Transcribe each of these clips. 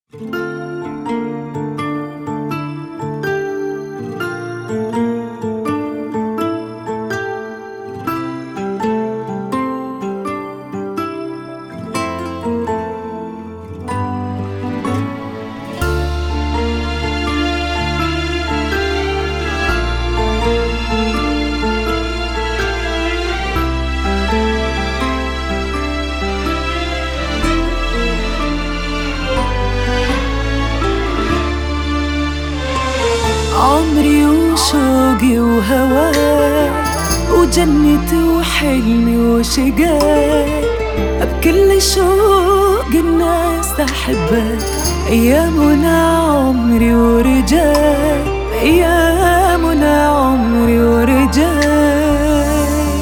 عمري وشوقي وهواي وجنتي وحلمي وشقاي، بكل شوق الناس أحبك. أيامنا عمري ورجاي، أيامنا عمري ورجاي.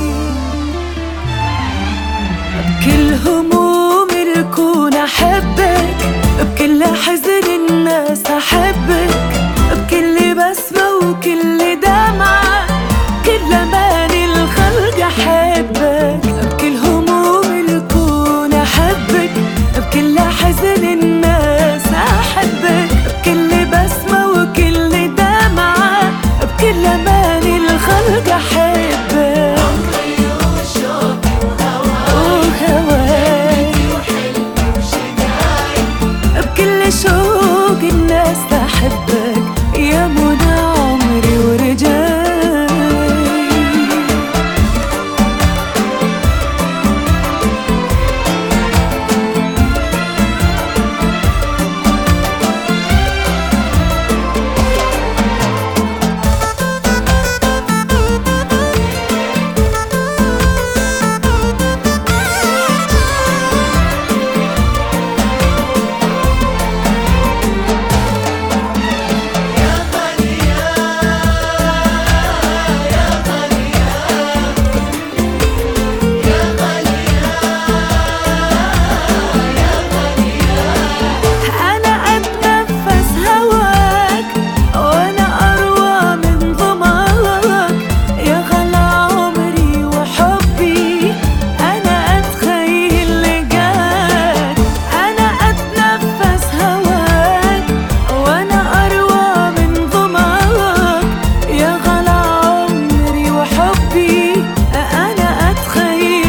بكل هموم الكون أحبك، بكل حزن الناس أحبك، بكل بسمة وكل دمعة، كل أمان الخلق أحبك. بكل هموم الكون أحبك، بكل حزن الناس أحبك، بكل بسمة وكل دمعة، بكل أمان الخلق أحبك. عمري وشوقي وهواي وحلمي وشقاي، بكل شوق الناس أحبك. يا منى عمري ورجاي.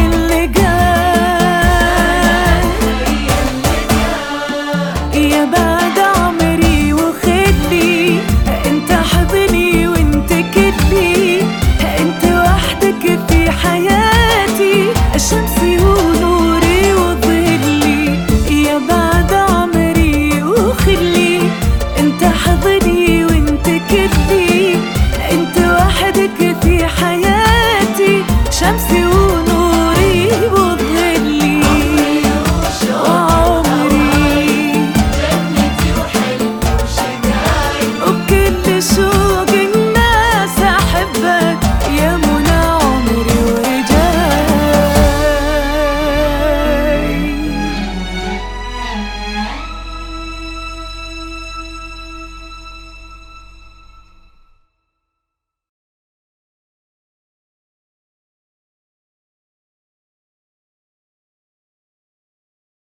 يا